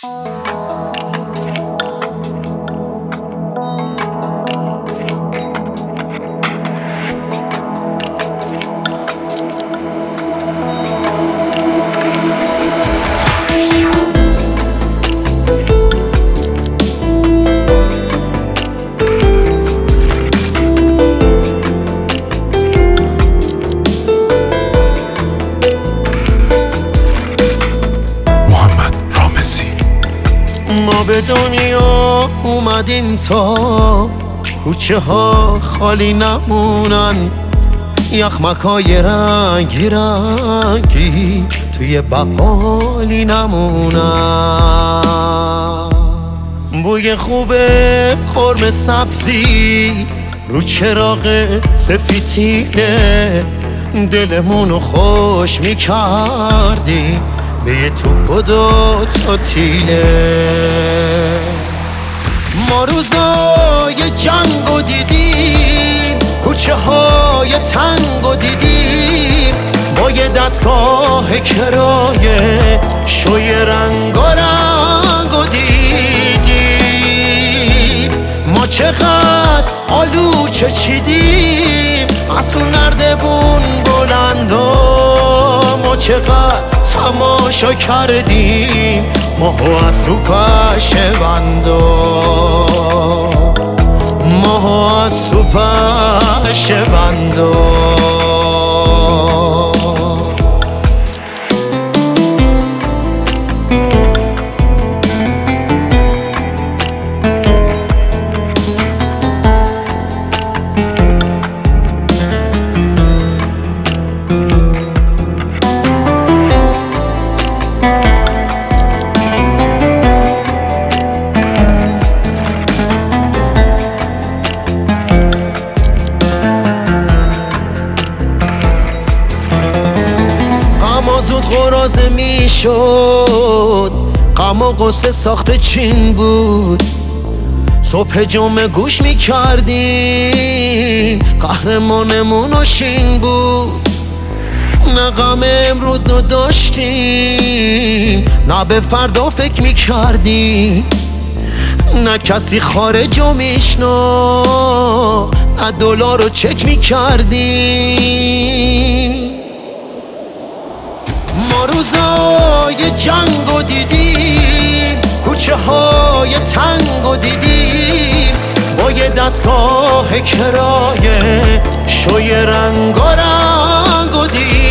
ما به دنیا اومدیم تا کوچه ها خالی نمونن، یخمکای رنگی رنگی توی بقالی نمونن. بوی خوبه قرمه سبزی رو چراغ سفیدینه، دلمونو خوش میکردی به یه توپ و دوتا تیله. ما روزای جنگو دیدیم، کوچه های تنگو دیدیم، با یه دستگاه کرایه شوی رنگارنگو دیدیم. ما چقدر آلو چیدیم از اون نردبون بلندا، ما چقدر تماشا کردیم ماهو از تو پشه بندا، ماهو از تو پشه بندا. زود غرازه می شد، غم و غصه ساخت چین بود. صبح جمعه گوش می کردیم، قهرمانمون و شین بود. نه غم امروز رو داشتیم، نه به فردا فکر می کردیم، نه کسی خارج رو میشنا، نه دلار رو چک می کردیم. ما روزای جنگو دیدیم، کوچه های تنگو دیدیم، با یه دستگاه کرایه شوی رنگارنگو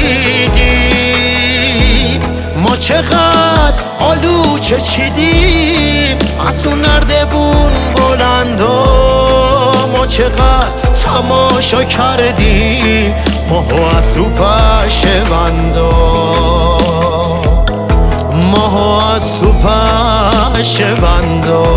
دیدیم. ما چقدر آلو چیدیم از اون نردبون بلندا، ما چقدر تماشا کردیم ماهو از تو پشه بندا، ماهو از تو پشه بندا.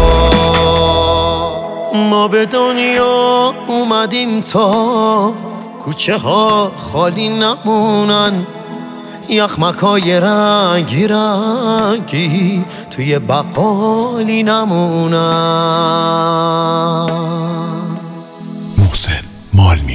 ما به دنیا اومدیم تا کوچه ها خالی نمونن، یخمکای رنگی رنگی توی بقالی نمونن. محسن مال